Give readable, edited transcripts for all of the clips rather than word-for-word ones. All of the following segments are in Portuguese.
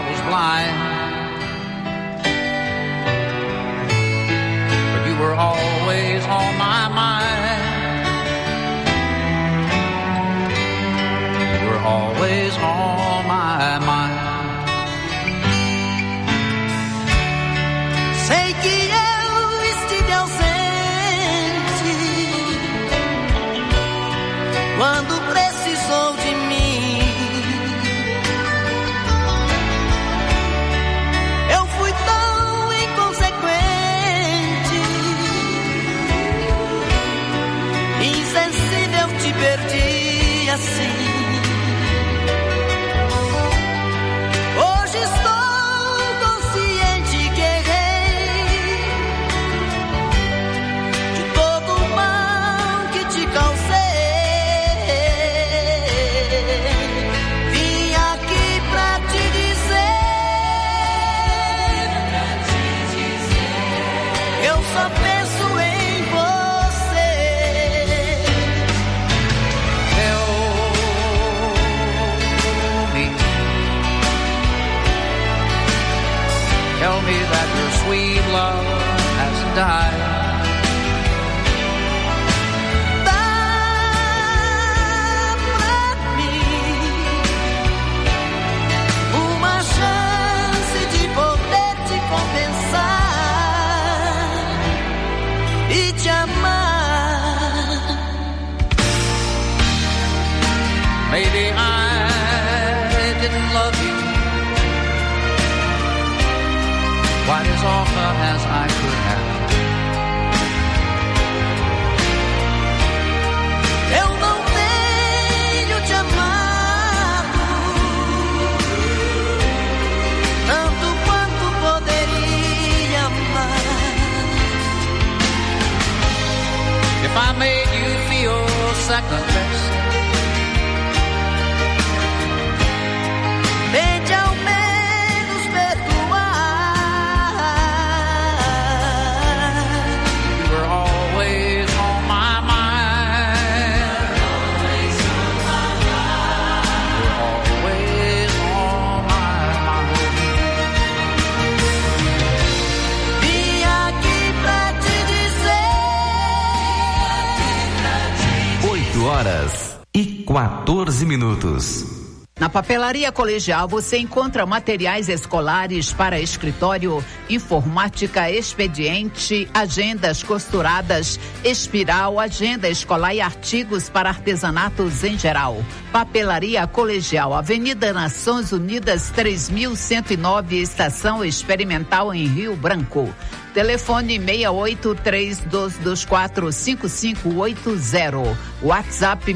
was blind, but you were always on my mind. You were always on my mind. Sei que eu estive ausente quando precisou de mim. Eu fui tão inconsequente, insensível, te perdi assim. Hoje estou consciente que errei de todo o mal que te causei. Vim aqui pra te dizer, eu só penso em você. Tell me that your sweet love hasn't died. Dá pra mim uma chance de poder te compensar e te amar. Maybe I didn't love you quite as often as I could have. Eu não tenho te amado tanto quanto poderia amar. If I made you feel second best, tente ao menos perdoar. you were always on my mind. You were always on my mind. Vim aqui pra te dizer, 8h14. Na Papelaria Colegial você encontra materiais escolares para escritório, informática, expediente, agendas costuradas, espiral, agenda escolar e artigos para artesanatos em geral. Papelaria Colegial, Avenida Nações Unidas 3109, Estação Experimental em Rio Branco. Telefone 68-3224-5580. WhatsApp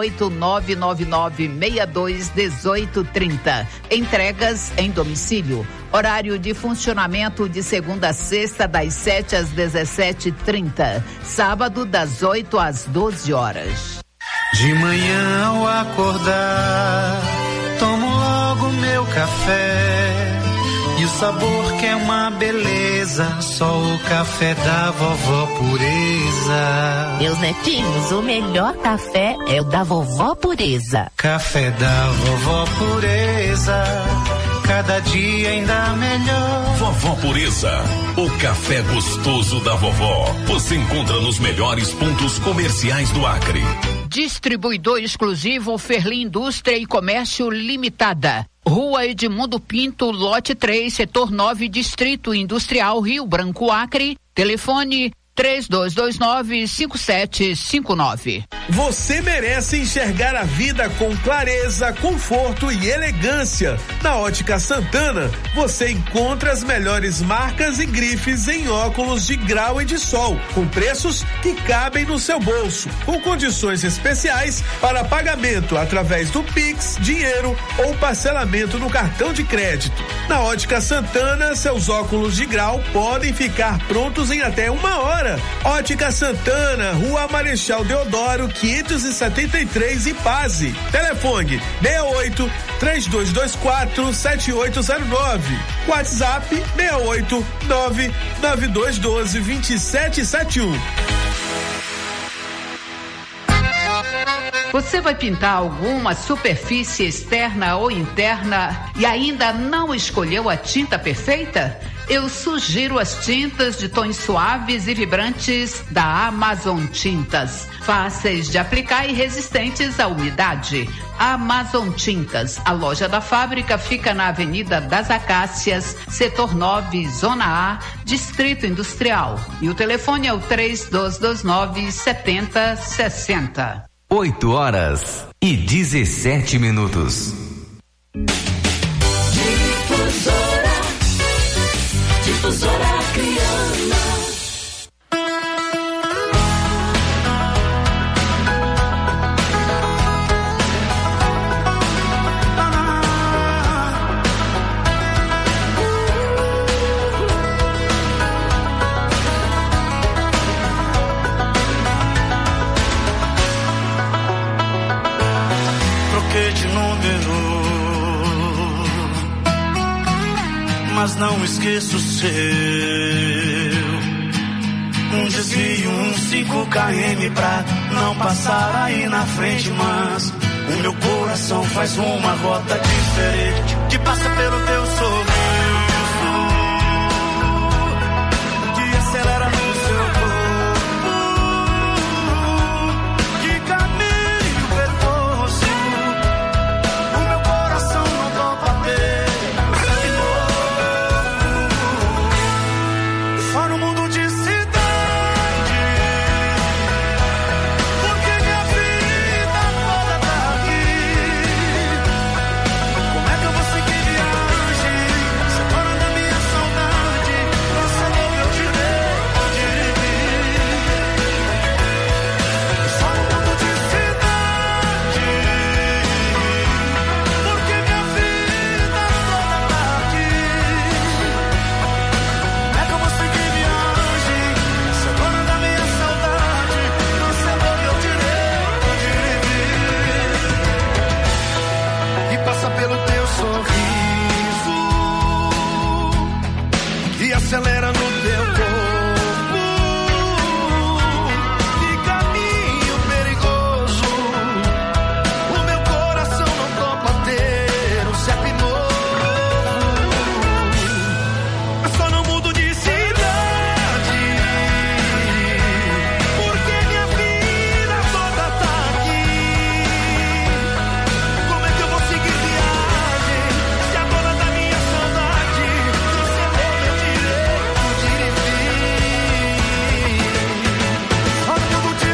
68999621830. Entregas em domicílio. Horário de funcionamento de segunda a sexta, das 7 às 17h30. Sábado, das 8 às 12 horas. De manhã ao acordar, tomo logo meu café. E o sabor que é uma beleza, só o café da vovó Pureza. Meus netinhos, o melhor café é o da vovó Pureza. Café da vovó Pureza, cada dia ainda melhor. Vovó Pureza, o café gostoso da vovó. Você encontra nos melhores pontos comerciais do Acre. Distribuidor exclusivo Ferli Indústria e Comércio Limitada. Rua Edmundo Pinto, lote 3, setor 9, Distrito Industrial, Rio Branco, Acre. Telefone 3229-5759. Você merece enxergar a vida com clareza, conforto e elegância. Na Ótica Santana, você encontra as melhores marcas e grifes em óculos de grau e de sol, com preços que cabem no seu bolso, com condições especiais para pagamento através do Pix, dinheiro ou parcelamento no cartão de crédito. Na Ótica Santana, seus óculos de grau podem ficar prontos em até 1 hora. Ótica Santana, Rua Marechal Deodoro, 573, Ipase. Telefone 68-3224-7809. WhatsApp 689-9212-2771. Você vai pintar alguma superfície externa ou interna e ainda não escolheu a tinta perfeita? Eu sugiro as tintas de tons suaves e vibrantes da Amazon Tintas. Fáceis de aplicar e resistentes à umidade. Amazon Tintas. A loja da fábrica fica na Avenida das Acácias, Setor 9, Zona A, Distrito Industrial. E o telefone é o 3229-7060. 8h17. Difusora Criana. Troquei de número, mas não esqueço o seu. Um desvio, 5 km pra não passar aí na frente, mas o meu coração faz uma rota diferente que passa pelo teu sorriso, que acelera no seu corpo, que caminho percorso. O meu coração não topa ter só no mundo de cidade, porque minha vida toda tá aqui. Como é que eu vou seguir viagem se agora da minha saudade cancelou meu direito de vir? Só no mundo de cidade, porque minha vida toda tá aqui. Como é que eu vou seguir viagem se agora da minha saudade cancelou meu direito de vir? E passa pelo teu sorriso, que acelera no teu corpo, que caminho perigoso. O meu coração não topa ter um CEP novo. Eu só não mudo de cidade, porque minha vida toda tá aqui. Como é que eu vou seguir viagem se a dona da minha saudade cancelou meu direito de vir? Só no mundo de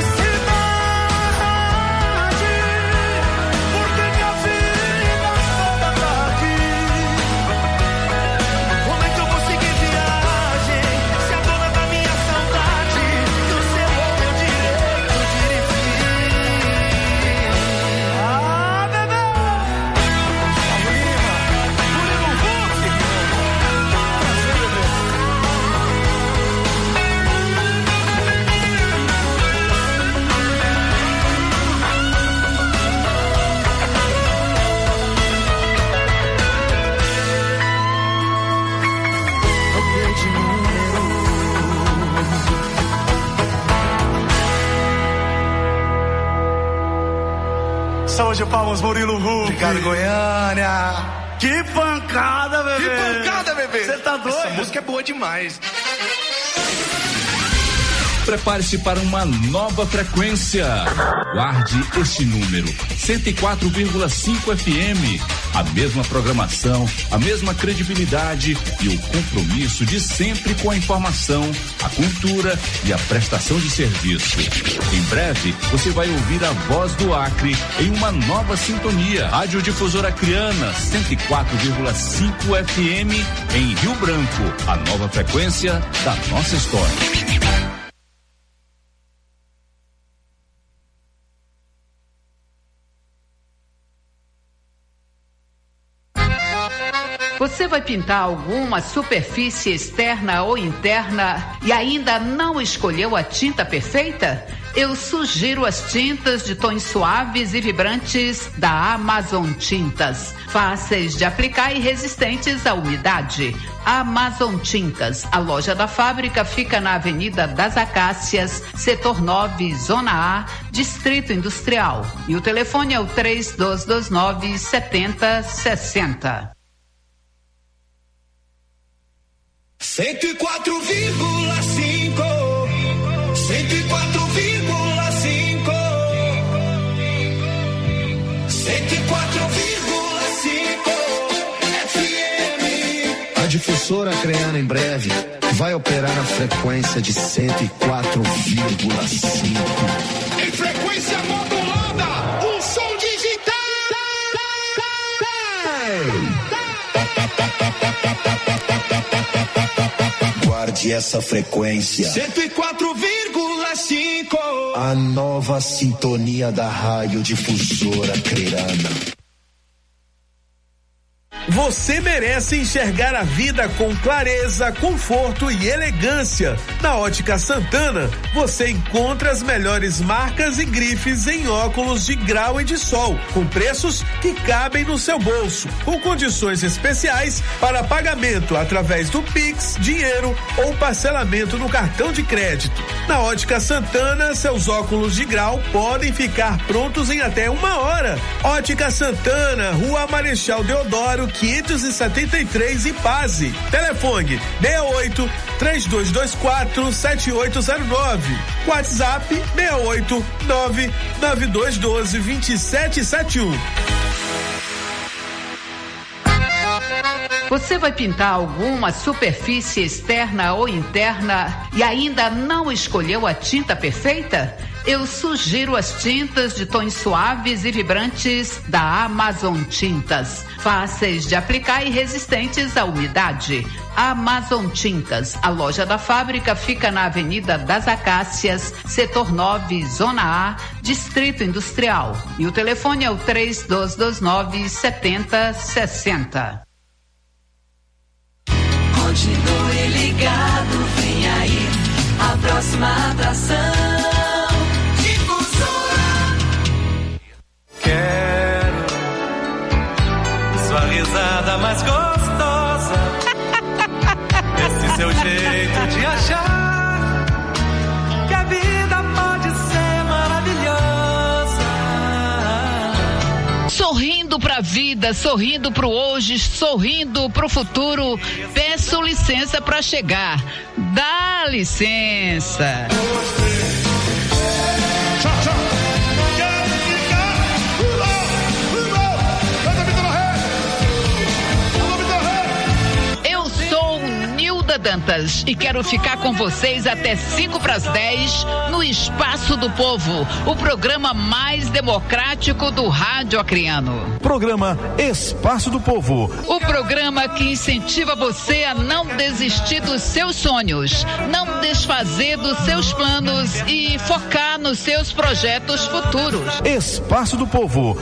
cidade, porque minha vida toda tá aqui. Como é que eu vou seguir viagem se a dona da minha saudade cancelou meu direito de vir? Ah, bebê! Troquei de número. Saúde de palmas, Murilo Huck. Obrigado, Goiânia. Que pancada, bebê. Que pancada, bebê. Você tá doido? Essa música é boa demais. Prepare-se para uma nova frequência. Guarde este número: 104,5 FM. A mesma programação, a mesma credibilidade e o compromisso de sempre com a informação, a cultura e a prestação de serviço. Em breve, você vai ouvir a voz do Acre em uma nova sintonia. Rádio Difusora Criana, 104,5 FM em Rio Branco. A nova frequência da nossa história. Você vai pintar alguma superfície externa ou interna e ainda não escolheu a tinta perfeita? Eu sugiro as tintas de tons suaves e vibrantes da Amazon Tintas. Fáceis de aplicar e resistentes à umidade. Amazon Tintas. A loja da fábrica fica na Avenida das Acácias, Setor 9, Zona A, Distrito Industrial. E o telefone é o 3229-7060. 104,5 FM. A difusora Acreana em breve vai operar na frequência de 104,5. Em frequência modulada, um som digital. Guarde essa frequência. 104,5. A nova sintonia da rádio difusora Acreana. Você merece enxergar a vida com clareza, conforto e elegância. Na Ótica Santana, você encontra as melhores marcas e grifes em óculos de grau e de sol, com preços que cabem no seu bolso, com condições especiais para pagamento através do Pix, dinheiro ou parcelamento no cartão de crédito. Na Ótica Santana, seus óculos de grau podem ficar prontos em até 1 hora. Ótica Santana, Rua Marechal Deodoro, 573 Ipaze. Telefone 68-3224-7809. WhatsApp 689-9212-2771. Você vai pintar alguma superfície externa ou interna e ainda não escolheu a tinta perfeita? Eu sugiro as tintas de tons suaves e vibrantes da Amazon Tintas. Fáceis de aplicar e resistentes à umidade. Amazon Tintas. A loja da fábrica fica na Avenida das Acácias, Setor 9, Zona A, Distrito Industrial. E o telefone é o 3229-7060. Continue ligado, vem aí a próxima atração. Quero sua risada mais gostosa, esse seu jeito de achar que a vida pode ser maravilhosa. Sorrindo pra vida, sorrindo pro hoje, sorrindo pro futuro. Peço licença pra chegar. Dá licença. Tchau, tchau. Dantas e quero ficar com vocês até 5:10 no Espaço do Povo, o programa mais democrático do rádio acreano. Programa Espaço do Povo. O programa que incentiva você a não desistir dos seus sonhos, não desfazer dos seus planos e focar nos seus projetos futuros. Espaço do Povo.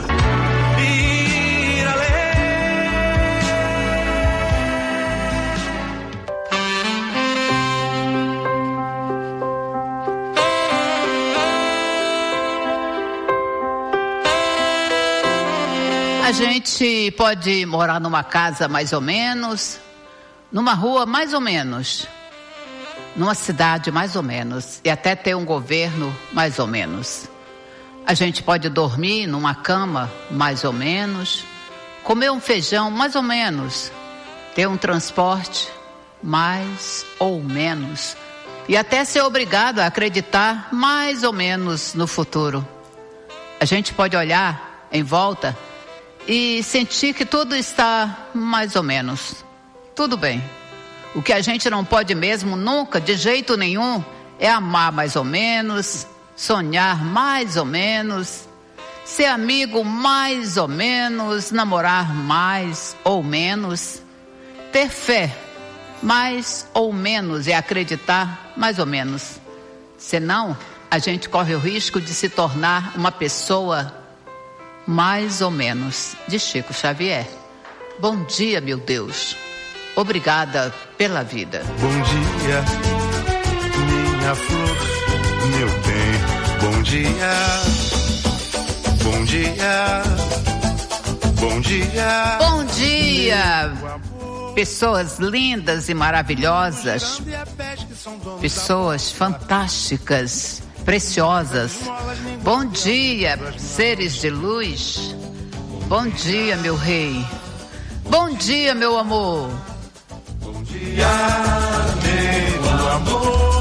A gente pode morar numa casa mais ou menos, numa rua mais ou menos, numa cidade mais ou menos e até ter um governo mais ou menos. A gente pode dormir numa cama mais ou menos, comer um feijão mais ou menos, ter um transporte mais ou menos e até ser obrigado a acreditar mais ou menos no futuro. A gente pode olhar em volta e sentir que tudo está mais ou menos, tudo bem. O que a gente não pode mesmo, nunca, de jeito nenhum, é amar mais ou menos, sonhar mais ou menos, ser amigo mais ou menos, namorar mais ou menos, ter fé mais ou menos e acreditar mais ou menos. Senão, a gente corre o risco de se tornar uma pessoa mais ou menos, de Chico Xavier. Bom dia, meu Deus. Obrigada pela vida. Bom dia, minha flor, meu bem. Bom dia, bom dia, bom dia. Bom dia, pessoas lindas e maravilhosas, pessoas fantásticas, preciosas. Bom dia, seres de luz. Bom dia, meu rei. Bom dia, meu amor. Bom dia, meu amor.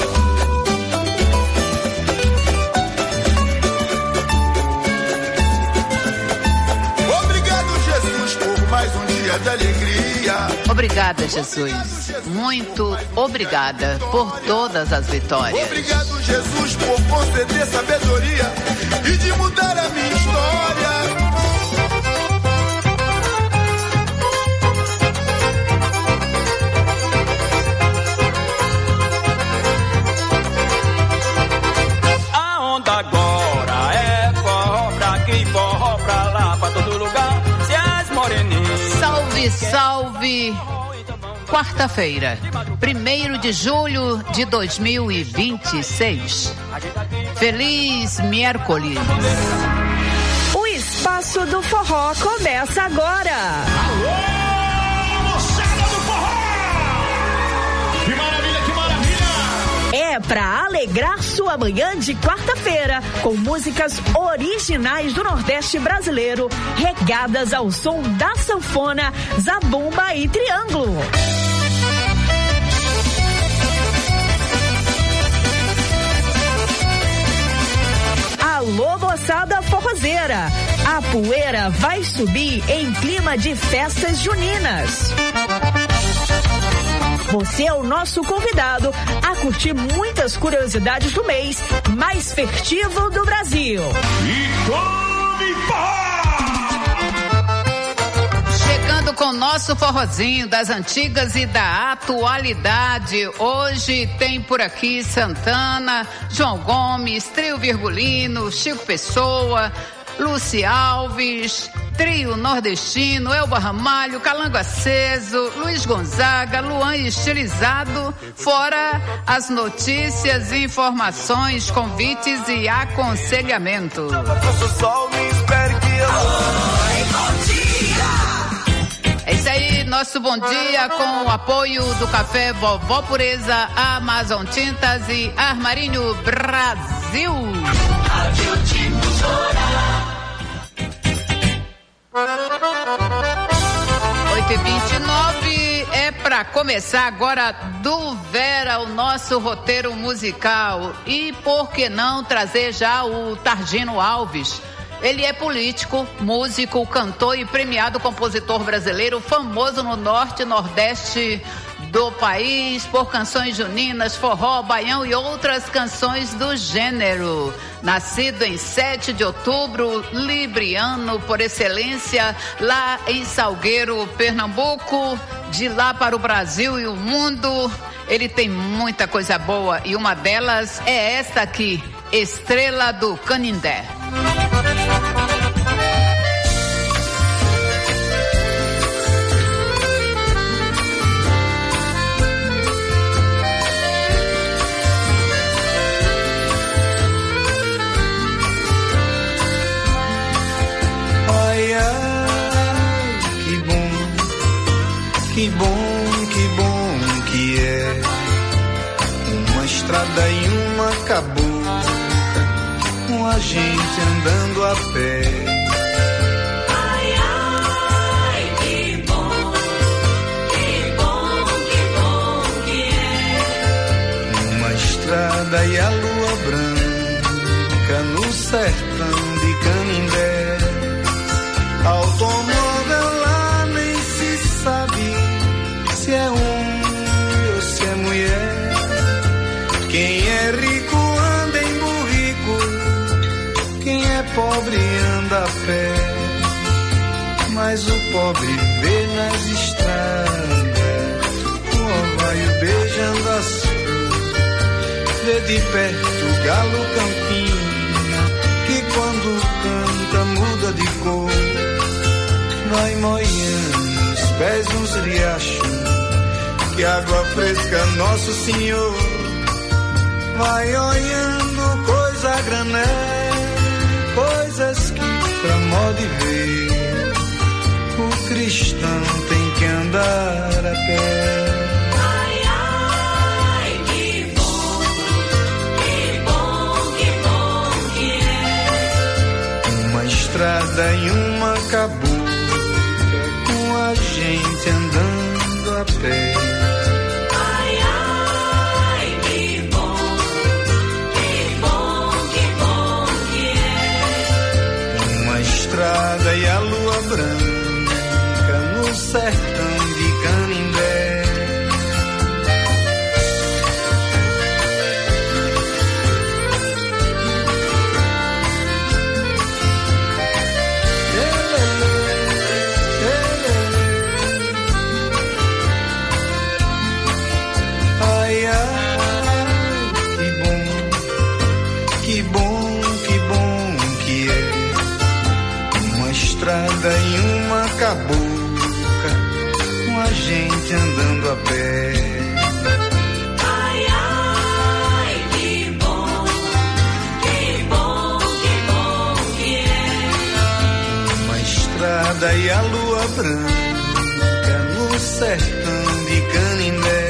Obrigado, Jesus, por mais um dia de alegria. Obrigada, Jesus. Muito obrigada por todas as vitórias. Obrigado, Jesus, por conceder sabedoria e de mudar a minha história. Agora é forró pra aqui, forró pra lá, pra todo lugar. Se as moreninhas. Salve, salve! Quarta-feira, 1º de julho de 2026. Feliz miércoles. O Espaço do Forró começa agora. Alô, moçada do forró! Que maravilha, que maravilha! É pra alegrar sua manhã de quarta-feira, com músicas originais do Nordeste brasileiro, regadas ao som da sanfona, zabumba e triângulo. Alô, moçada forrozeira! A poeira vai subir em clima de festas juninas. Você é o nosso convidado a curtir muitas curiosidades do mês mais festivo do Brasil. E come forró! Chegando com o nosso forrozinho das antigas e da atualidade. Hoje tem por aqui Santana, João Gomes, Trio Virgulino, Chico Pessoa, Lúcia Alves, Trio Nordestino, Elba Ramalho, Calango Aceso, Luiz Gonzaga, Luan Estilizado, fora as notícias, informações, convites e aconselhamento. É isso aí, nosso bom dia com o apoio do Café Vovó Pureza, Amazon Tintas e Armarinho Brasil. 8h29 é para começar agora do Vera o nosso roteiro musical. E por que não trazer já o Targino Alves? Ele é político, músico, cantor e premiado compositor brasileiro, famoso no norte e nordeste do país por canções juninas, forró, baião e outras canções do gênero. Nascido em 7 de outubro, libriano por excelência, lá em Salgueiro, Pernambuco, de lá para o Brasil e o mundo, ele tem muita coisa boa e uma delas é esta aqui, Estrela do Canindé. Ai, ai, que bom, que bom, que bom que é uma estrada e uma cabocla, com a gente andando a pé. Ai, ai, que bom, que bom, que bom que é uma estrada e a lua branca no sertão de Canindé. Automóvel lá nem se sabe se é homem ou se é mulher. Quem é rico anda em burrico, quem é pobre anda a pé. Mas o pobre vê nas estradas o orvalho beijando a sul. Vê de perto o galo campina, que quando canta muda de cor. Vai moiando os pés nos riachos, que água fresca Nosso Senhor. Vai olhando coisa a granel, coisas que pra modo de ver, o cristão tem que andar a pé. Ai, ai, que bom, que bom, que bom que é. Uma estrada e uma cabocla, com a gente andando a pé. Ai, ai, que bom, que bom, que bom que é. Uma estrada e a lua branca no sertão de Canindé. Ai, ai, que bom, que bom que é. Uma estrada e uma cabocla, com a gente andando a pé. Ai, ai, que bom, que bom, que bom que é. Uma estrada e a lua branca no sertão de Canindé.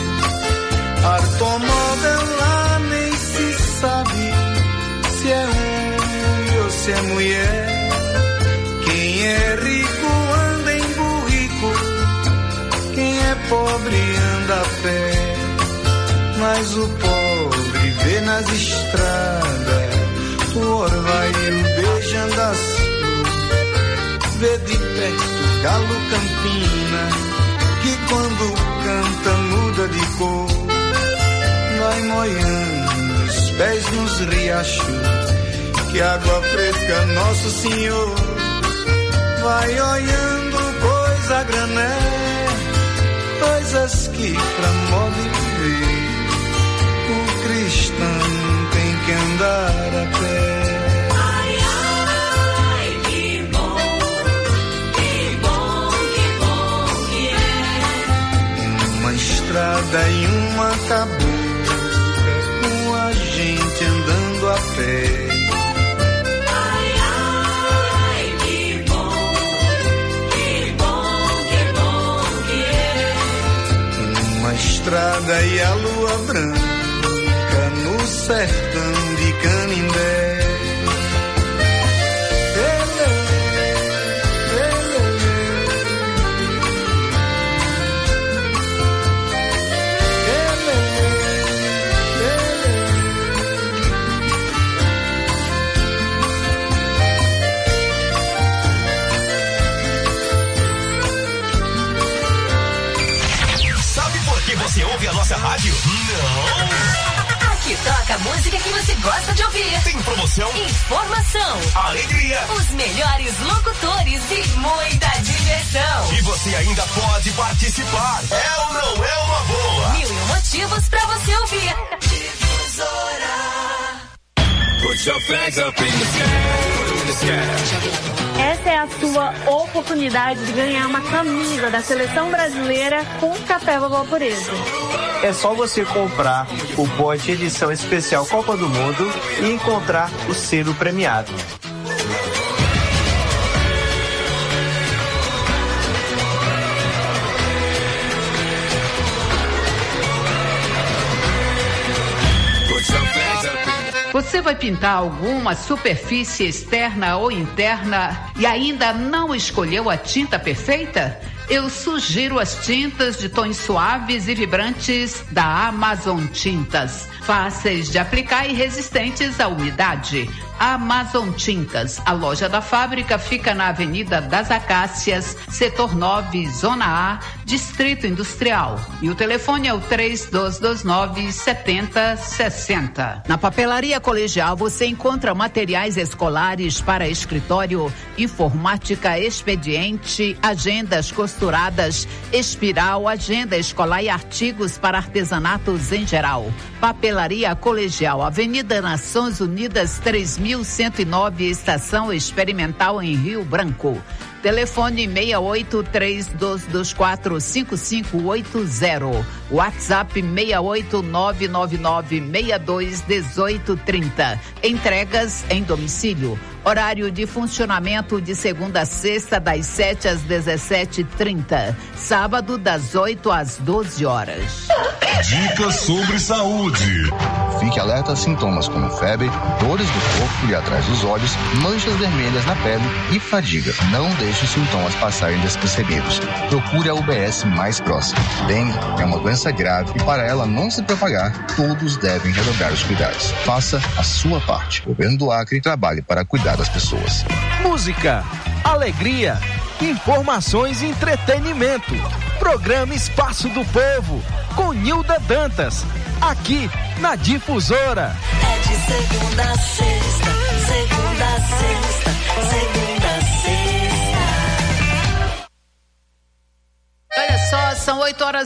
Automóvel lá nem se sabe se é homem ou se é mulher. Quem é rico anda em burrico, quem é pobre anda a pé. Mas o pobre vê nas estradas o orvalho beijando as flores. Vê de perto galo campina, que quando canta muda de cor. Vai molhando os pés nos riachos, que água fresca Nosso Senhor. Vai olhando coisa a granel, coisas que pra modo de ver, o cristão tem que andar a pé. Ai, ai, que bom, que bom, que bom que é. Uma estrada e uma cabocla, com a gente andando a pé. Ai, ai, que bom, que bom, que bom que é. Uma estrada e a lua branca no sertão de Canindé. Sabe por que você ouve a nossa rádio? Não! Aqui toca a música que você gosta de ouvir. Tem promoção, Informação, alegria, os melhores locutores e muita diversão. e você ainda pode participar. É ou não é uma boa? 1001 motivos pra você ouvir. Put your flags up in the sky. Essa é a sua oportunidade de ganhar uma camisa da seleção brasileira com café Vovó Pureza. É só você comprar o pote edição especial Copa do Mundo e encontrar o selo premiado. Você vai pintar alguma superfície externa ou interna e ainda não escolheu a tinta perfeita? Eu sugiro as tintas de tons suaves e vibrantes da Amazon Tintas. Fáceis de aplicar e resistentes à umidade. Amazon Tintas. A loja da fábrica fica na Avenida das Acácias, Setor 9, Zona A, Distrito Industrial. E o telefone é o 3229-7060. Na Papelaria Colegial você encontra materiais escolares para escritório, informática, expediente, agendas costuradas, espiral, agenda escolar e artigos para artesanatos em geral. Papelaria Colegial, Avenida Nações Unidas 3109, Estação Experimental em Rio Branco. Telefone 68-3224-5580. WhatsApp 68999621830. Entregas em domicílio. Horário de funcionamento de segunda a sexta, das 7 às 17h30. Sábado, das 8 às 12 horas. Dicas sobre saúde. Fique alerta a sintomas como febre, dores do corpo e atrás dos olhos, manchas vermelhas na pele e fadiga. Não deixe os sintomas passarem despercebidos. Procure a UBS mais próxima. Dengue é uma doença grave e para ela não se propagar, todos devem redobrar os cuidados. Faça a sua parte. O Governo do Acre trabalhe para cuidar das pessoas. Música, alegria, informações e entretenimento. Programa Espaço do Povo, com Nilda Dantas, aqui na Difusora. É de segunda a sexta, segunda a sexta, segunda a sexta. Olha só, são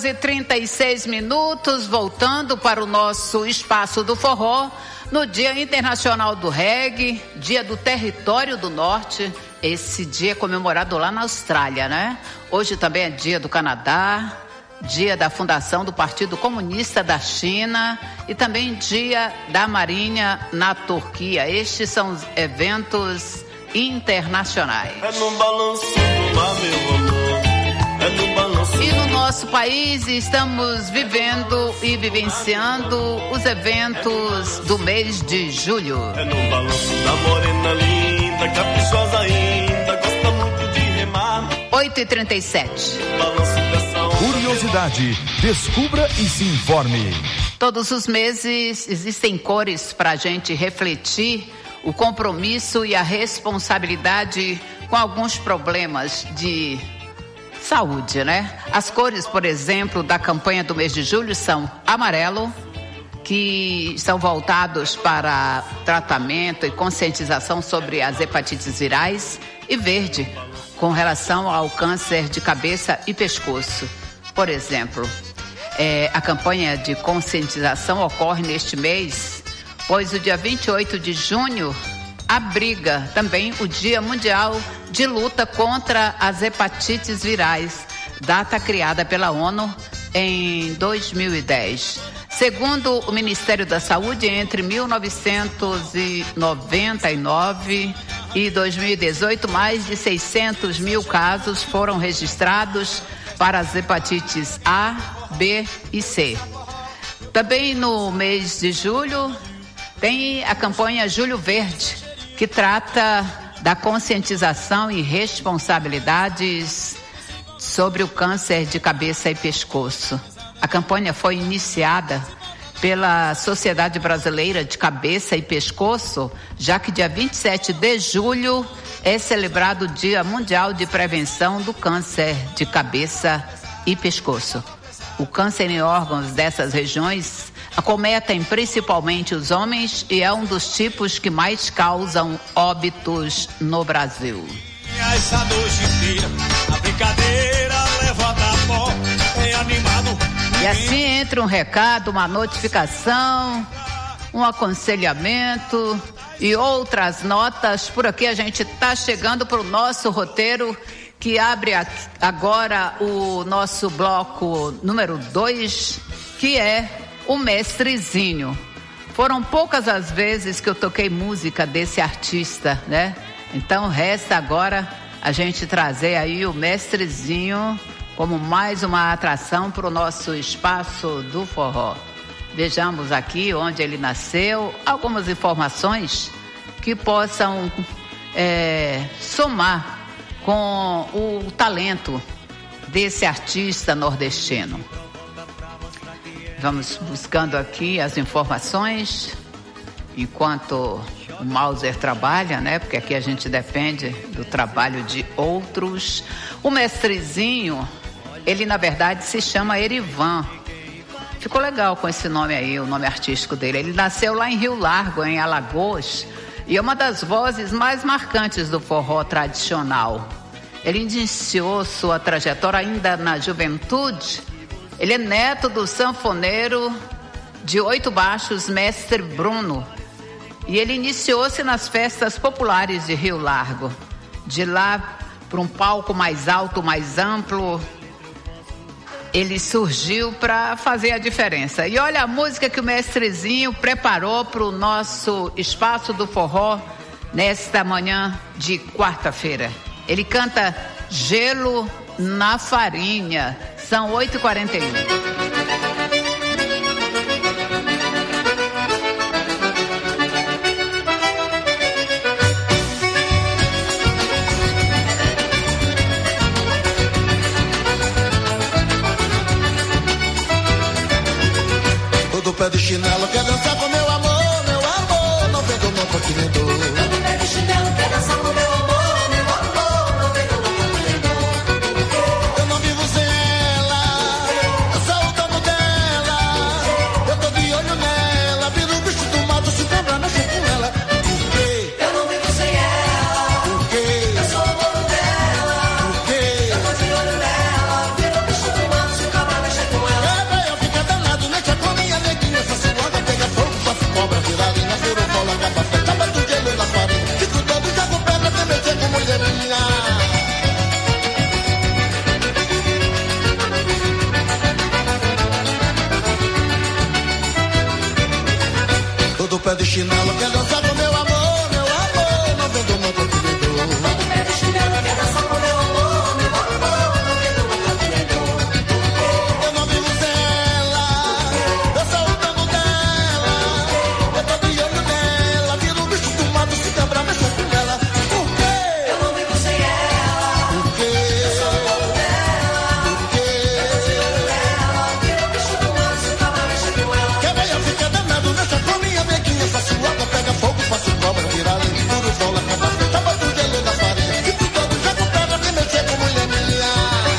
8h36, voltando para o nosso Espaço do Forró, no Dia Internacional do Reggae, Dia do Território do Norte. Esse dia é comemorado lá na Austrália, né? Hoje também é dia do Canadá, dia da fundação do Partido Comunista da China e também dia da Marinha na Turquia. Estes são os eventos internacionais. É no balanço do mar, meu amor. É no balanço. E no nosso país estamos vivendo e vivenciando os eventos do mês de julho. É no balanço da morena linda, caprichosa ainda, gosta muito de remar. 8h37. Curiosidade, descubra e se informe. Todos os meses existem cores para a gente refletir o compromisso e a responsabilidade com alguns problemas de saúde, né? As cores, por exemplo, da campanha do mês de julho são amarelo, que são voltados para tratamento e conscientização sobre as hepatites virais, e verde, com relação ao câncer de cabeça e pescoço. Por exemplo, a campanha de conscientização ocorre neste mês, pois o dia 28 de junho abriga também o Dia Mundial de Luta contra as Hepatites Virais, data criada pela ONU em 2010. Segundo o Ministério da Saúde, entre 1999 e 2018, mais de 600 mil casos foram registrados para as hepatites A, B e C. Também no mês de julho tem a campanha Julho Verde, que trata da conscientização e responsabilidades sobre o câncer de cabeça e pescoço. A campanha foi iniciada pela Sociedade Brasileira de Cabeça e Pescoço, já que dia 27 de julho é celebrado o Dia Mundial de Prevenção do Câncer de Cabeça e Pescoço. O câncer em órgãos dessas regiões acometem principalmente os homens e é um dos tipos que mais causam óbitos no Brasil. Essa noite inteira, a brincadeira levanta a pó, é animado. E assim entra um recado, uma notificação, um aconselhamento e outras notas. Por aqui a gente está chegando para o nosso roteiro, que abre agora o nosso bloco número 2, que é o Mestrezinho. Foram poucas as vezes que eu toquei música desse artista, né? Então resta agora a gente trazer aí o Mestrezinho como mais uma atração para o nosso Espaço do Forró. Vejamos aqui onde ele nasceu, algumas informações que possam somar com o talento desse artista nordestino. Vamos buscando aqui as informações enquanto o Mauser trabalha, né? Porque aqui a gente depende do trabalho de outros. O Mestrezinho, ele na verdade se chama Erivan. Ficou legal com esse nome aí, o nome artístico dele. Ele nasceu lá em Rio Largo, em Alagoas, e é uma das vozes mais marcantes do forró tradicional. Ele iniciou sua trajetória ainda na juventude. Ele é neto do sanfoneiro de 8 baixos, Mestre Bruno. E ele iniciou-se nas festas populares de Rio Largo. De lá para um palco mais alto, mais amplo. Ele surgiu para fazer a diferença. E olha a música que o mestrezinho preparou para o nosso Espaço do Forró nesta manhã de quarta-feira. Ele canta Gelo na Farinha. São 8h41. Todo pé de chinelo quer dançar com meu amor, não vem do meu continente. Todo pé de chinelo quer dançar com meu amor, não vem do meu continente. Eu não vivo sem ela, eu sou o dono dela. Eu tô de olho nela, viro o bicho do mato, se quebrar, mexer com ela. Por quê? Eu não vivo sem ela. Por quê? Eu sou o dono dela. Por quê? Eu tô de olho nela, viro o bicho do mato, se quebrar, mexer com ela. É, vai, eu fico danado, mexe com minha neguinha, faço água, pega fogo, faço cobra, virar linha, viro bola, acaba fé, tapa do gelo na farinha. Fico todo, jogo pedra, tem mexer com mulher minha. Todo pé de chinelo quer dançar com meu amor, não vem do meu continente. Todo pé de chinelo quer dançar com meu amor, não vem do meu continente. Eu não vivo sem ela, eu sou o dono dela. Eu tô de olho nela, viro o bicho do mato, se quebrar, mexer com ela. Por quê? Eu não vivo sem ela. Por quê? Eu sou o dono dela. Por quê? Eu tô de olho nela, viro o bicho do mato, se quebrar, mexer com ela. Quer ver eu ficar danado, mexa com minha neguinha, faço água, pega fogo, faço cobra, virar linha, puro sol, acaba fé, tapa do gelo da farinha. Fico todo, jogo pedra, tem mexer com mulher minha.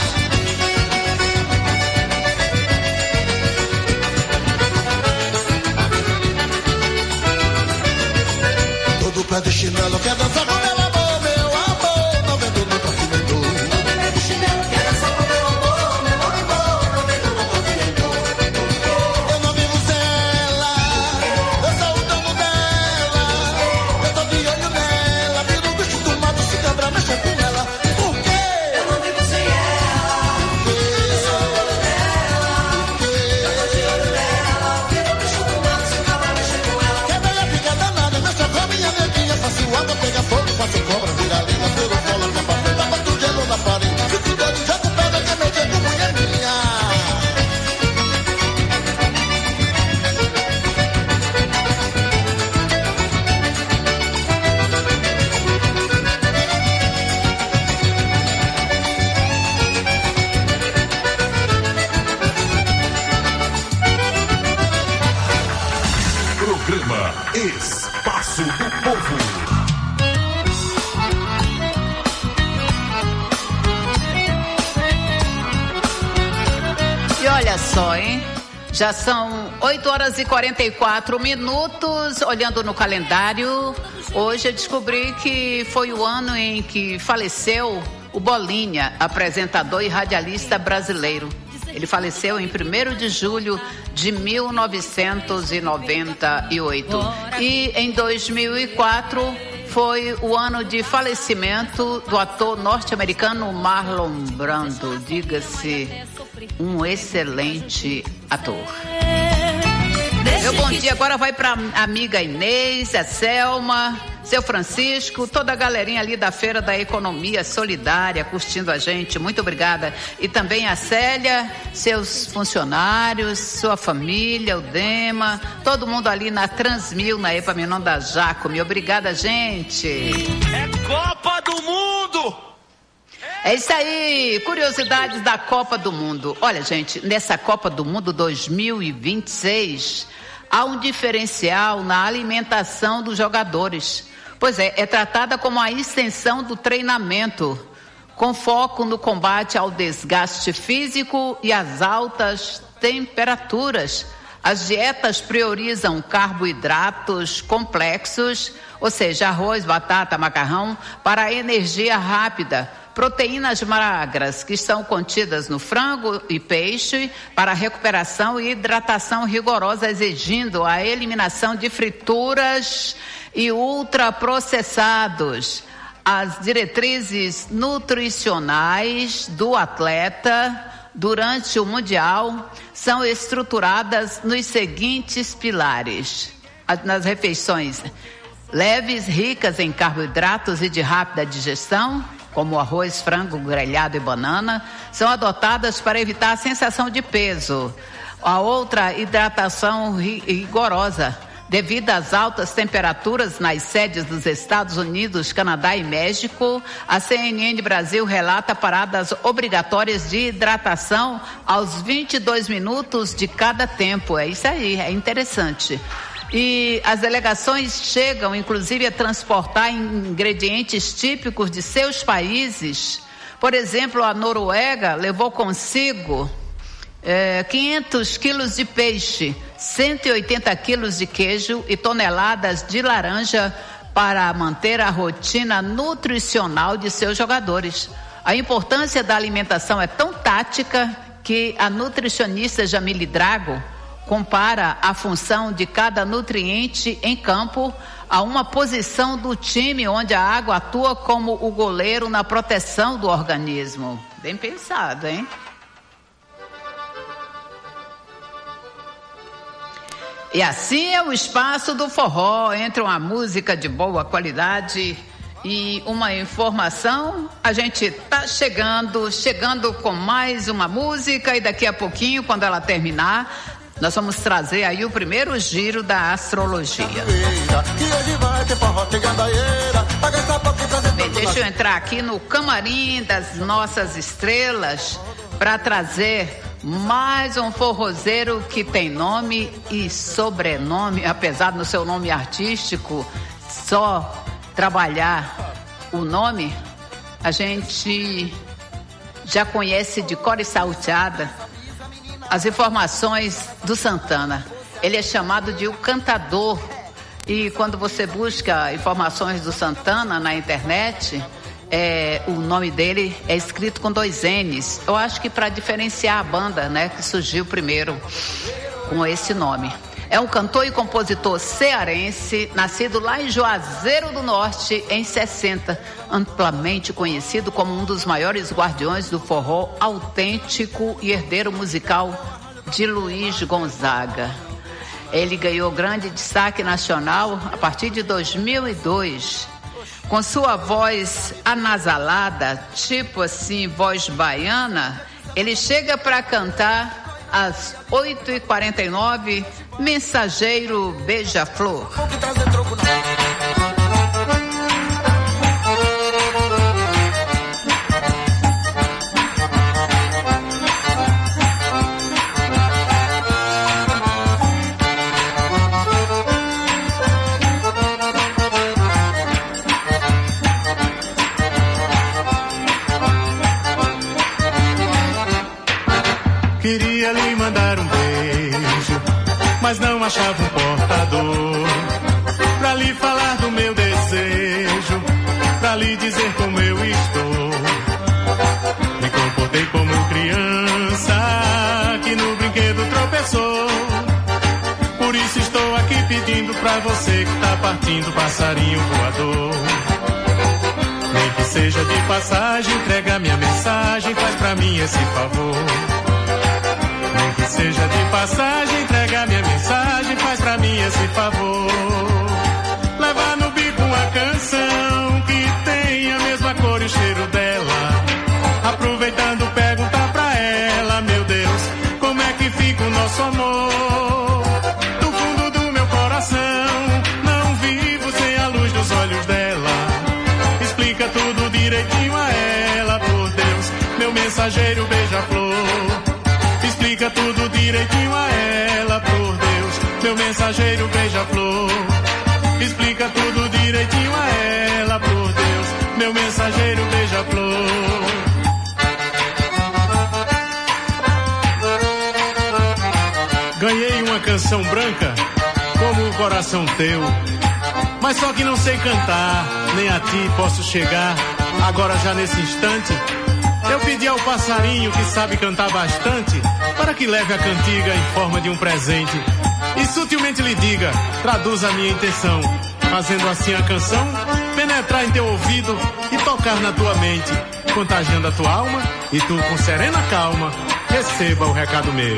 Todo pé de chinelo quer dançar com meu amor, não vem do meu continente. Todo pé de chinelo quer dançar com meu amor, não vem do meu continente. Eu não vivo sem ela, eu sou o dono dela. Eu tô de olho nela, viro o bicho do mato, se quebrar, mexer com ela. Por quê? Eu não vivo sem ela. Por quê? Eu sou o dono dela. Por quê? Eu tô de olho nela, viro o bicho do mato, se quebrar, mexer com ela. Quer ver ela ficar danada, mexe com a minha neguinha, faço água, pega fogo, faço cobra, vira linha, viro bola, acaba fé, tapa do gelo na farinha. Fico doido, jogo pedra, quer mexer com mulher minha. Programa Espaço do Povo. E olha só, hein? Já são 8h44. Olhando no calendário, hoje eu descobri que foi o ano em que faleceu o Bolinha, apresentador e radialista brasileiro. Ele faleceu em 1º de julho de 1998. E em 2004 foi o ano de falecimento do ator norte-americano Marlon Brando. Diga-se, um excelente ator. Meu bom dia agora vai para amiga Inês, a Selma, seu Francisco, toda a galerinha ali da Feira da Economia Solidária curtindo a gente, muito obrigada. E também a Célia, seus funcionários, sua família, o Dema, todo mundo ali na Transmil, na Epaminondas da Jacome. Obrigada, gente. É Copa do Mundo! É isso aí, curiosidades da Copa do Mundo. Olha, gente, nessa Copa do Mundo 2026, há um diferencial na alimentação dos jogadores. Pois é tratada como a extensão do treinamento, com foco no combate ao desgaste físico e às altas temperaturas. As dietas priorizam carboidratos complexos, ou seja, arroz, batata, macarrão, para a energia rápida. Proteínas magras que estão contidas no frango e peixe para recuperação e hidratação rigorosa, exigindo a eliminação de frituras e ultraprocessados. As diretrizes nutricionais do atleta durante o Mundial são estruturadas nos seguintes pilares: nas refeições leves, ricas em carboidratos e de rápida digestão, como arroz, frango, grelhado e banana, são adotadas para evitar a sensação de peso. A outra, hidratação rigorosa. Devido às altas temperaturas nas sedes dos Estados Unidos, Canadá e México, a CNN Brasil relata paradas obrigatórias de hidratação aos 22 minutos de cada tempo. É isso aí, é interessante. E as delegações chegam, inclusive, a transportar ingredientes típicos de seus países. Por exemplo, a Noruega levou consigo 500 quilos de peixe, 180 quilos de queijo e toneladas de laranja para manter a rotina nutricional de seus jogadores. A importância da alimentação é tão tática que a nutricionista Jamile Drago compara a função de cada nutriente em campo a uma posição do time onde a água atua como o goleiro na proteção do organismo. Bem pensado, hein? E assim é o espaço do forró, entre uma música de boa qualidade e uma informação. A gente tá chegando com mais uma música, e daqui a pouquinho, quando ela terminar, nós vamos trazer aí o primeiro giro da astrologia. Bem, deixa eu entrar aqui no camarim das nossas estrelas para trazer mais um forrozeiro que tem nome e sobrenome, apesar do seu nome artístico só trabalhar o nome, a gente já conhece de cor e salteada as informações do Santana. Ele é chamado de o cantador, e quando você busca informações do Santana na internet, o nome dele é escrito com 2 N's. Eu acho que para diferenciar a banda, né, que surgiu primeiro com esse nome. É um cantor e compositor cearense, nascido lá em Juazeiro do Norte em 60, amplamente conhecido como um dos maiores guardiões do forró autêntico e herdeiro musical de Luiz Gonzaga. Ele ganhou grande destaque nacional a partir de 2002. Com sua voz anasalada, tipo assim, voz baiana, ele chega para cantar às 8h49, Mensageiro Beija-Flor. Queria lhe mandar um beijo, mas não achava um portador pra lhe falar do meu desejo, pra lhe dizer como eu estou. Me comportei como criança que no brinquedo tropeçou. Por isso estou aqui pedindo pra você que tá partindo, passarinho voador. Nem que seja de passagem, entrega minha mensagem, faz pra mim esse favor. Nem que seja de passagem, entrega minha mensagem, faz pra mim esse favor. Leva no bico uma canção que tem a mesma cor e o cheiro dela. Aproveitando, perguntar pra ela, meu Deus, como é que fica o nosso amor? Do fundo do meu coração, não vivo sem a luz dos olhos dela. Explica tudo direitinho a ela, por Deus, meu mensageiro beija-flor. Explica tudo direitinho a ela, por Deus, meu mensageiro beija-flor. Explica tudo direitinho a ela, por Deus, meu mensageiro beija-flor. Ganhei uma canção branca, como o coração teu, mas só que não sei cantar, nem a ti posso chegar, agora já nesse instante. Eu pedi ao passarinho que sabe cantar bastante, para que leve a cantiga em forma de um presente e sutilmente lhe diga, traduz a minha intenção, fazendo assim a canção, penetrando penetrar em teu ouvido e tocar na tua mente, contagiando a tua alma, e tu com serena calma receba o recado meu.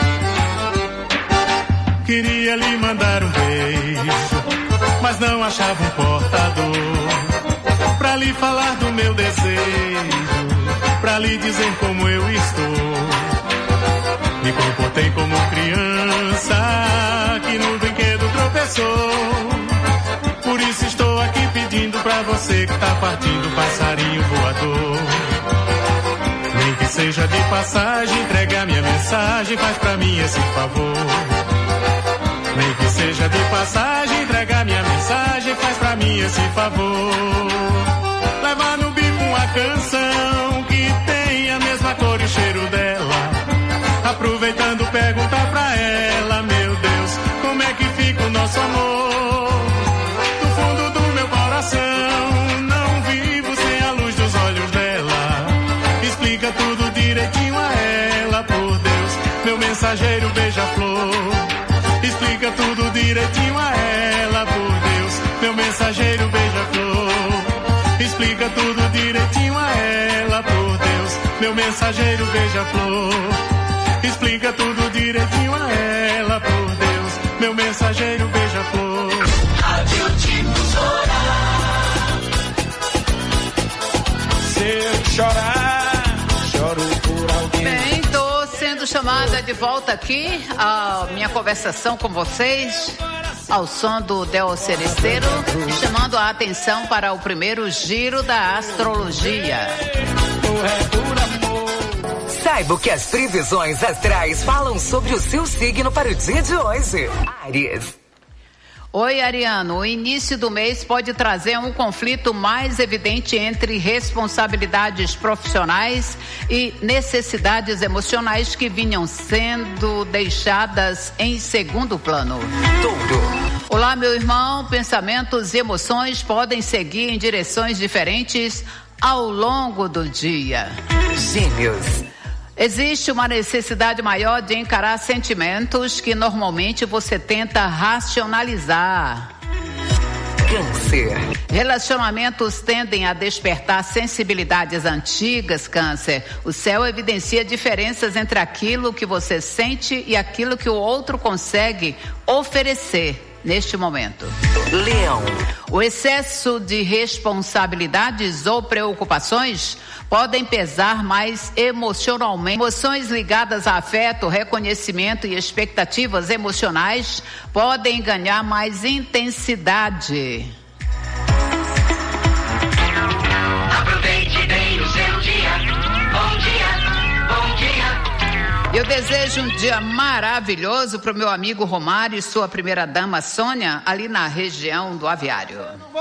Queria lhe mandar um beijo, mas não achava um portador pra lhe falar do meu desejo, pra lhe dizer como eu estou. Me comportei como criança que no brinquedo tropeçou. Por isso estou aqui pedindo pra você que tá partindo, passarinho voador. Nem que seja de passagem, entrega a minha mensagem, faz pra mim esse favor. Nem que seja de passagem, entrega a minha mensagem, faz pra mim esse favor. Leva no bico uma canção que tem a mesma cor e cheiro dela. Aproveitando, pergunta pra ela, meu Deus, como é que fica o nosso amor? Do fundo do meu coração, não vivo sem a luz dos olhos dela. Explica tudo direitinho a ela, por Deus, meu mensageiro beija-flor. Explica tudo direitinho a ela, por Deus, meu mensageiro beija-flor. Explica tudo direitinho a ela, por Deus, meu mensageiro beija-flor. Explica tudo direitinho a ela, por Deus, meu mensageiro beija-flor. Rádio Difusora. Se eu chorar, choro por alguém. Bem, tô sendo chamada de volta aqui a minha conversação com vocês ao som do Del Cereceiro, chamando a atenção para o primeiro giro da astrologia. Saiba o que as previsões astrais falam sobre o seu signo para o dia de hoje. Áries. Oi, Ariano. O início do mês pode trazer um conflito mais evidente entre responsabilidades profissionais e necessidades emocionais que vinham sendo deixadas em segundo plano. Touro. Olá, meu irmão. Pensamentos e emoções podem seguir em direções diferentes ao longo do dia. Gêmeos. Existe uma necessidade maior de encarar sentimentos que normalmente você tenta racionalizar. Câncer. Relacionamentos tendem a despertar sensibilidades antigas, Câncer. O céu evidencia diferenças entre aquilo que você sente e aquilo que o outro consegue oferecer neste momento. Leão. O excesso de responsabilidades ou preocupações podem pesar mais emocionalmente. Emoções ligadas a afeto, reconhecimento e expectativas emocionais podem ganhar mais intensidade. Aproveite bem o seu dia. Bom dia, bom dia. Eu desejo um dia maravilhoso para o meu amigo Romário e sua primeira dama Sônia, ali na região do Aviário.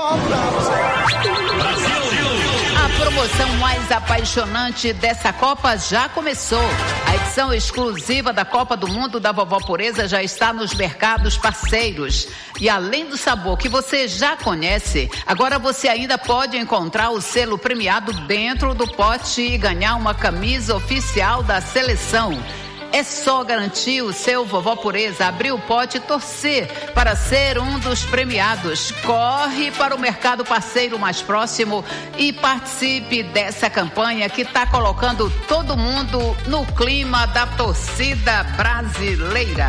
A promoção mais apaixonante dessa Copa já começou. A edição exclusiva da Copa do Mundo da Vovó Pureza já está nos mercados parceiros. E além do sabor que você já conhece, agora você ainda pode encontrar o selo premiado dentro do pote e ganhar uma camisa oficial da seleção. É só garantir o seu Vovó Pureza, abrir o pote e torcer para ser um dos premiados. Corre para o mercado parceiro mais próximo e participe dessa campanha que está colocando todo mundo no clima da torcida brasileira.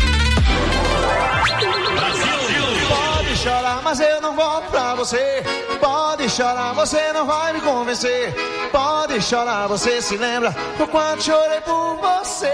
Pode chorar, mas eu não volto pra você. Pode chorar, você não vai me convencer. Pode chorar, você se lembra o quanto chorei por você.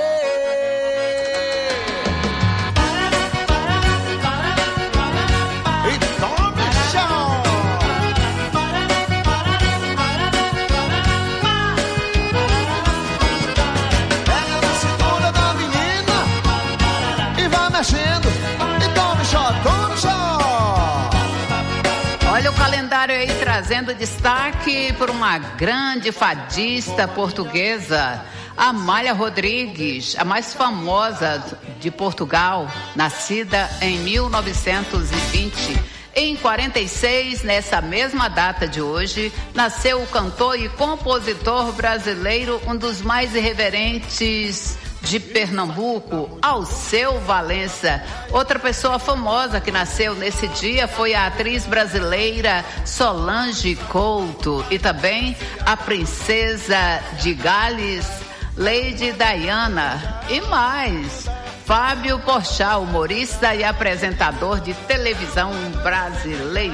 Mexendo, então me chora, toma chora. Olha o calendário aí trazendo destaque por uma grande fadista portuguesa, Amália Rodrigues, a mais famosa de Portugal, nascida em 1920. Em 46, nessa mesma data de hoje, nasceu o cantor e compositor brasileiro, um dos mais irreverentes de Pernambuco, Alceu Valença. Outra pessoa famosa que nasceu nesse dia foi a atriz brasileira Solange Couto e também a princesa de Gales, Lady Diana, e mais Fábio Porchat, humorista e apresentador de televisão brasileiro.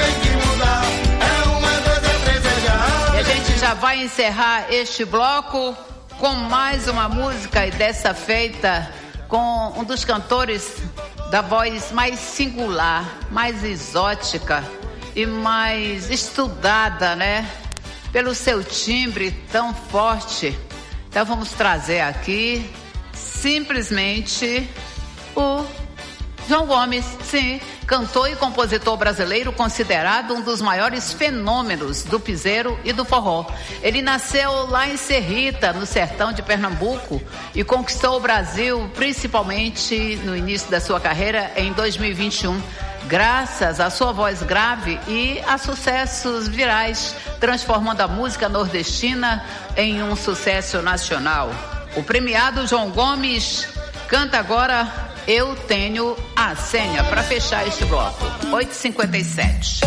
E a gente já vai encerrar este bloco com mais uma música, e dessa feita com um dos cantores da voz mais singular, mais exótica e mais estudada, né? Pelo seu timbre tão forte. Então vamos trazer aqui simplesmente o João Gomes, sim, cantor e compositor brasileiro, considerado um dos maiores fenômenos do piseiro e do forró. Ele nasceu lá em Serrita, no sertão de Pernambuco, e conquistou o Brasil, principalmente no início da sua carreira, em 2021, graças à sua voz grave e a sucessos virais, transformando a música nordestina em um sucesso nacional. O premiado João Gomes canta agora Eu Tenho a Senha, para fechar este bloco. 8h57.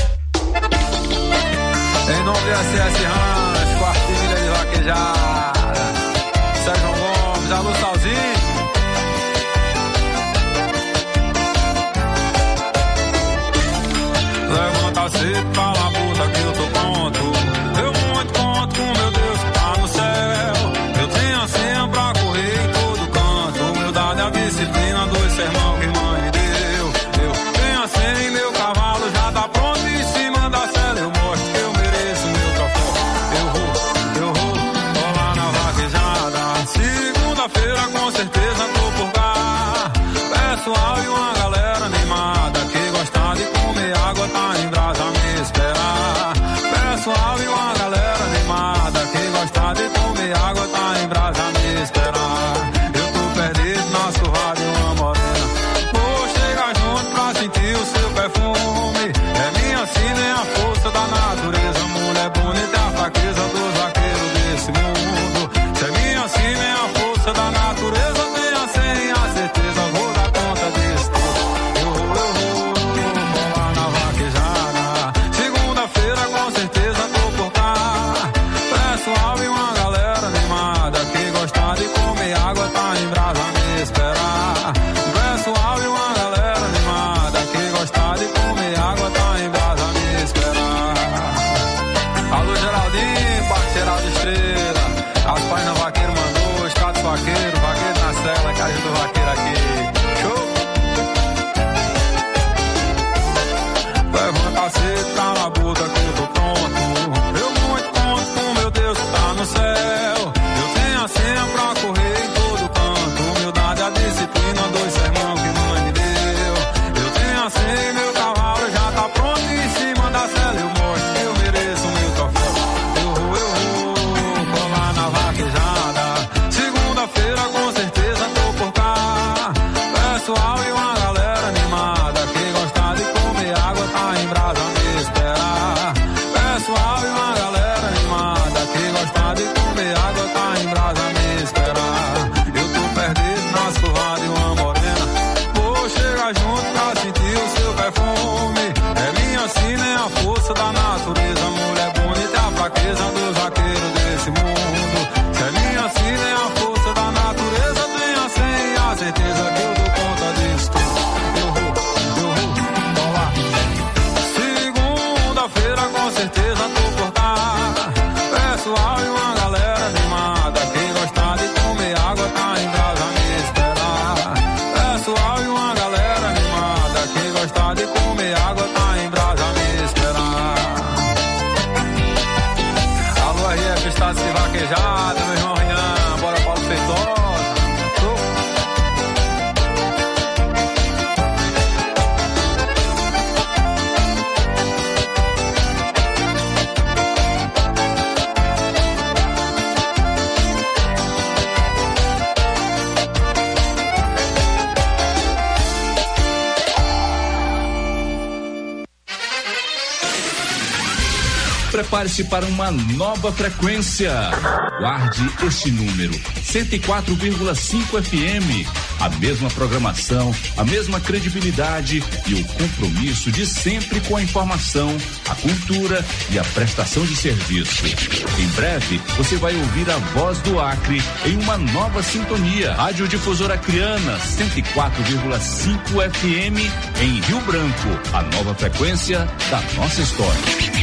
Em nome de SS Ranch, quartilha de vaquejada, Sérgio Gomes, alô Salzinho. Levanta a cedo, cala a puta que eu tô pronto. Eu muito conto com meu Deus que tá no céu. Eu tenho a senha pra correr em todo canto. Humildade, a disciplina, dois sermão que mãe me deu. Eu tenho a senha e meu cavalo já tá pronto. Em cima da cela eu mostro que eu mereço meu troféu. Eu vou rolar na vaquejada. Segunda-feira com certeza tô por cá. Pessoal e uma galera animada que gosta de comer água tá em brasa a me esperar. Pessoal e uma galera animada que gosta de comer água tá em brasa a me esperar. Eu tô perdido na surra de uma morena. Vou chegar junto pra sentir o seu perfume. É minha sina, é a força da natureza. Mulher bonita é a fraqueza dos vaqueiros desse mundo. Se é minha sina, é a força da natureza. Tenha sem a certeza, vou dar conta disso tudo. Eu vou lá na vaquejada. Segunda-feira com certeza tô por cá. Pessoal e uma galera animada que gosta de comer água tá em brasa a me esperar. Pessoal e uma galera animada que gosta de comer água tá em brasa a me esperar. Alô Geraldinho, parceiro de estrela. As páginas vaqueiro mandou, status vaqueiro, vaqueiro na cela, caixa do vaqueiro aqui. Show! Levanta cedo, cala a boca que eu tô pronto. Eu muito conto com meu Deus que tá no céu. Eu tenho a senha pra correr em todo canto. Humildade, a disciplina, dois sermão que mãe me deu. Eu tenho a senha e meu cavalo já tá pronto. Em cima da cela eu mostro que eu mereço meu troféu. Eu vou colar na vaquejada. Segunda-feira com certeza tô por cá. Pessoal e uma galera animada que gosta de comer água tá em brasa a me esperar. Pessoal e uma galera animada que gosta de comer água tá em brasa a me esperar. Eu tô perdido na surra de uma morena. Vou chegar junto pra sentir o seu perfume. É minha sina, é a força da natureza. Mulher bonita é a fraqueza dos vaqueiros desse mundo. Se é minha sina, é a força da natureza. Tenha sem a certeza que eu dou conta disso tudo. Eu vou lá. Segunda-feira com certeza tô por cá. Pessoal e uma galera animada que gosta de comer água tá em brasa a me esperar. Pessoal e uma galera animada que gosta de comer água tá em brasa a me esperar. Alô RF, estado de vaquejada, meu irmão Rian, bora Paulo Feitosa. Prepare-se para uma nova frequência. Guarde este número: 104,5 FM. A mesma programação, a mesma credibilidade e o compromisso de sempre com a informação, a cultura e a prestação de serviço. Em breve, você vai ouvir a voz do Acre em uma nova sintonia. Rádio Difusora Acreana, 104,5 FM em Rio Branco. A nova frequência da nossa história.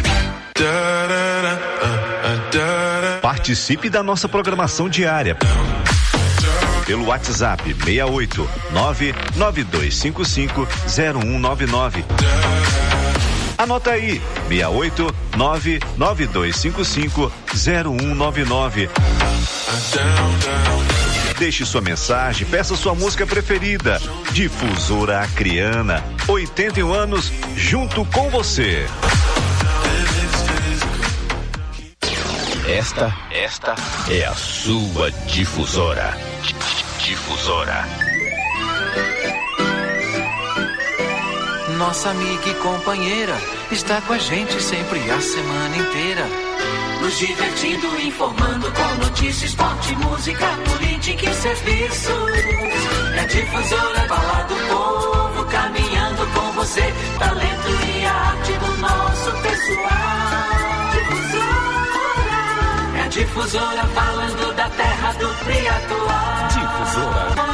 Participe da nossa programação diária pelo WhatsApp 68 99255 0199. Anota aí, 68 99255 0199. Deixe sua mensagem, peça sua música preferida. Difusora Acreana, 81 anos junto com você. Esta é a sua difusora. Difusora. Nossa amiga e companheira está com a gente sempre a semana inteira. Nos divertindo, informando com notícias, esporte, música, política e serviços. É Difusora, falar do povo, caminhando com você. Talento e arte do nosso pessoal. Difusora, falando da terra do Priatoá. Difusora.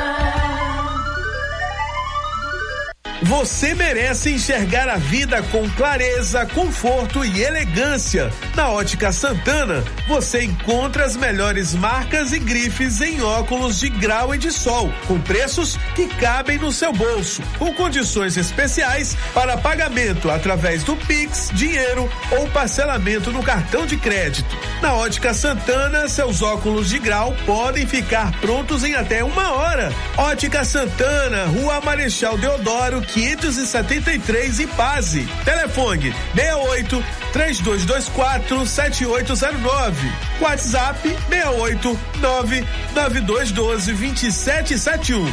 Você merece enxergar a vida com clareza, conforto e elegância. Na Ótica Santana, você encontra as melhores marcas e grifes em óculos de grau e de sol, com preços que cabem no seu bolso, com condições especiais para pagamento através do Pix, dinheiro ou parcelamento no cartão de crédito. Na Ótica Santana, seus óculos de grau podem ficar prontos em até 1 hora. Ótica Santana, Rua Marechal Deodoro, 573 Ipaze. Telefone 68 3224 7809. WhatsApp 68 99212 2771.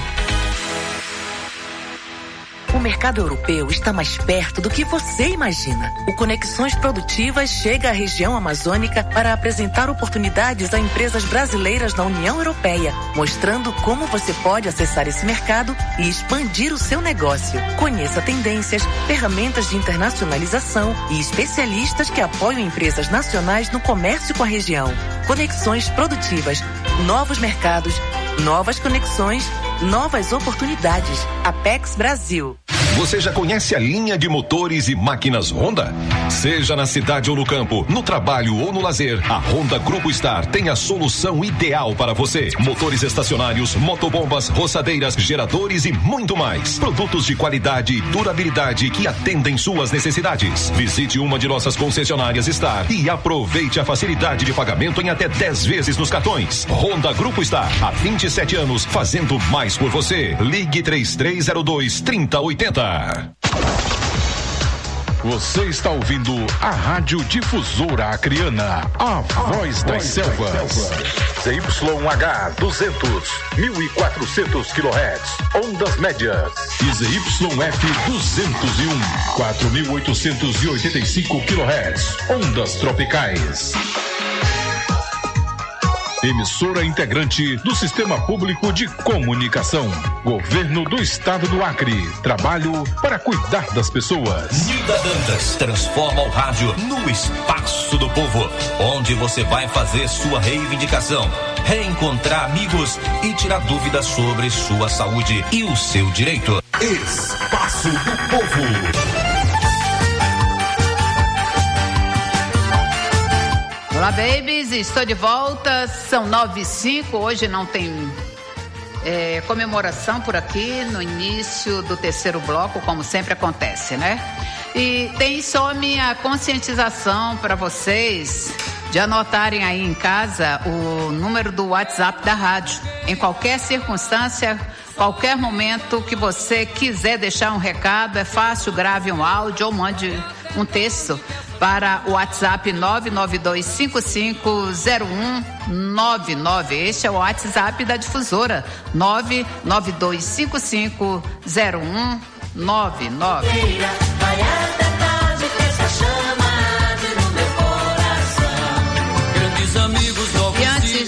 O mercado europeu está mais perto do que você imagina. O Conexões Produtivas chega à região amazônica para apresentar oportunidades a empresas brasileiras na União Europeia, mostrando como você pode acessar esse mercado e expandir o seu negócio. Conheça tendências, ferramentas de internacionalização e especialistas que apoiam empresas nacionais no comércio com a região. Conexões Produtivas, novos mercados, novas conexões, novas oportunidades. Apex Brasil. Você já conhece a linha de motores e máquinas Honda? Seja na cidade ou no campo, no trabalho ou no lazer, a Honda Grupo Star tem a solução ideal para você. Motores estacionários, motobombas, roçadeiras, geradores e muito mais. Produtos de qualidade e durabilidade que atendem suas necessidades. Visite uma de nossas concessionárias Star e aproveite a facilidade de pagamento em até 10 vezes nos cartões. Honda Grupo Star, há 27 anos, fazendo mais por você. Ligue 3302-3080. Você está ouvindo a Rádio Difusora Acreana, a voz das selvas. ZYH 200, 1400 kHz, ondas médias. E ZYF 201, 4885 kHz, ondas tropicais. Emissora integrante do Sistema Público de Comunicação. Governo do Estado do Acre. Trabalho para cuidar das pessoas. Nilda Dantas transforma o rádio no espaço do povo, onde você vai fazer sua reivindicação, reencontrar amigos e tirar dúvidas sobre sua saúde e o seu direito. Espaço do Povo. Olá, babies, estou de volta, são 9h05, hoje não tem comemoração por aqui no início do terceiro bloco, como sempre acontece, né? E tem só minha conscientização para vocês de anotarem aí em casa o número do WhatsApp da rádio. Em qualquer circunstância, qualquer momento que você quiser deixar um recado, é fácil, grave um áudio ou mande um texto para o WhatsApp 992550199. Este é o WhatsApp da Difusora, 992550199. Vai até tarde, festa chama no meu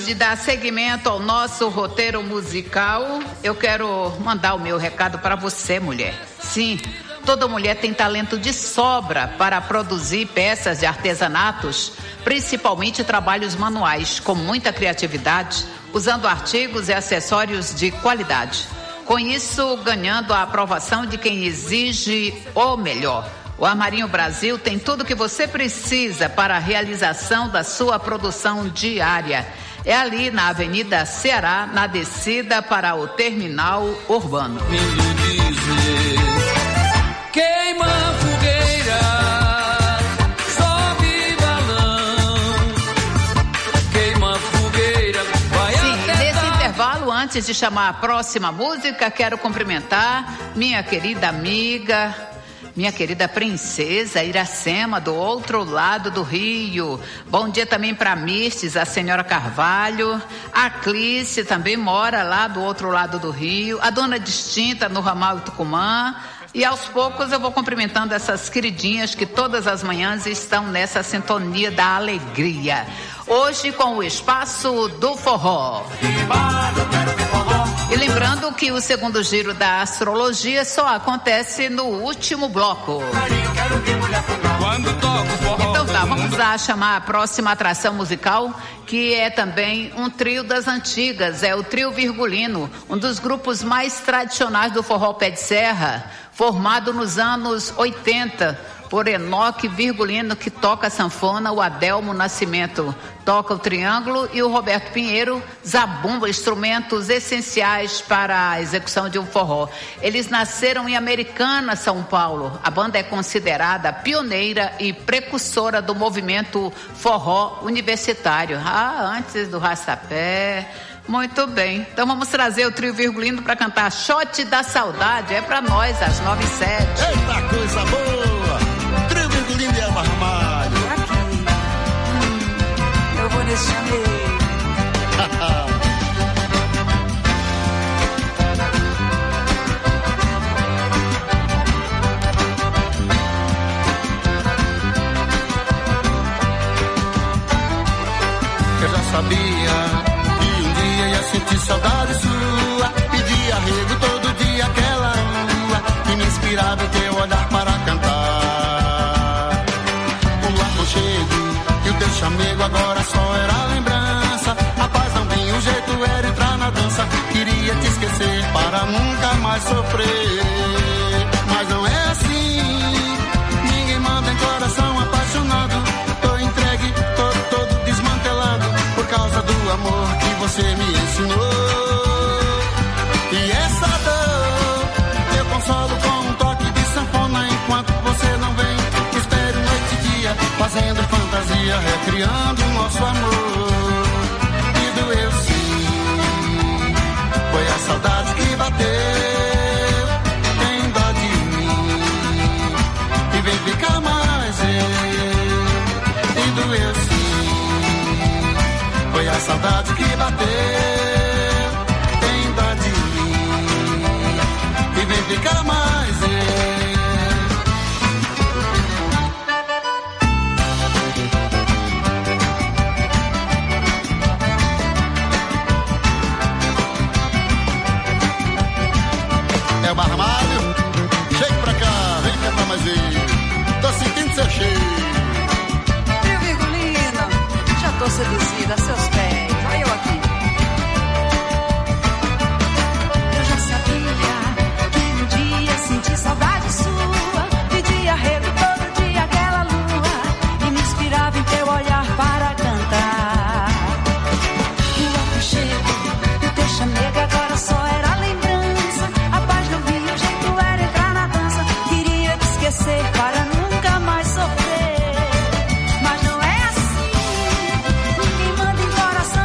de dar seguimento ao nosso roteiro musical, eu quero mandar o meu recado para você, mulher. Sim, toda mulher tem talento de sobra para produzir peças de artesanatos, principalmente trabalhos manuais, com muita criatividade, usando artigos e acessórios de qualidade. Com isso, ganhando a aprovação de quem exige o melhor. O Armarinho Brasil tem tudo que você precisa para a realização da sua produção diária. É ali na Avenida Ceará, na descida para o terminal urbano. Queima fogueira, sobe balão. Queima fogueira, vai Sim, nesse intervalo, antes de chamar a próxima música, quero cumprimentar minha querida amiga, minha querida princesa Iracema, do outro lado do Rio. Bom dia também para Mirtes, a senhora Carvalho. A Clícia também mora lá do outro lado do Rio. A dona Distinta, no ramal Tucumã. E aos poucos eu vou cumprimentando essas queridinhas que todas as manhãs estão nessa sintonia da alegria. Hoje com o Espaço do Forró. E lembrando que o segundo giro da astrologia só acontece no último bloco. Então tá, vamos lá chamar a próxima atração musical, que é também um trio das antigas, é o Trio Virgulino, um dos grupos mais tradicionais do forró pé de serra, formado nos anos 80 por Enoque Virgulino, que toca a sanfona, o Adelmo Nascimento toca o triângulo e o Roberto Pinheiro zabumba, instrumentos essenciais para a execução de um forró. Eles nasceram em Americana, São Paulo. A banda é considerada pioneira e precursora do movimento forró universitário. Antes do Rastapé. Muito bem, então vamos trazer o Trio Virgulino para cantar Shot da Saudade. É para nós, às 9h07. Eita coisa boa! Trio Virgulino e Elba Ramalho. Eu vou nesse janeiro. Eu já sabia que um dia ia sentir saudade sua. Pedia arrego todo dia aquela lua que me inspirava em teu olhar para cantar. O aconchego e o teu chamego agora só era lembrança. A paz não vinha, o jeito era entrar na dança. Queria te esquecer para nunca mais sofrer. Mas não é assim, ninguém manda em coração apaixonado. Tô entregue, tô todo desmantelado por causa do amor que você me ensinou. E essa dor eu consolo com um toque de sanfona. Enquanto você não vem, espero noite e dia, fazendo fantasia, recriando o nosso amor. E doeu sim, foi a saudade que bateu. Tem dó de mim e vem ficar mais eu. E doeu sim, foi a saudade que bateu. Tem dó de mim e vem ficar mais eu. É o Barramalho, chega pra cá, vem cantar mais eu. Tô sentindo seu cheiro. Trio Virgulino, já tô seduzida a seus pés. Olha eu aqui. Eu já sabia que um dia senti saudade sua. Pedia arrego todo dia aquela lua e me inspirava em teu olhar para cantar. O aconchego e o teu chamego agora só era lembrança. A paz não vinha, o jeito era entrar na dança. Queria te esquecer para nunca mais sofrer. Mas não é assim, ninguém manda em coração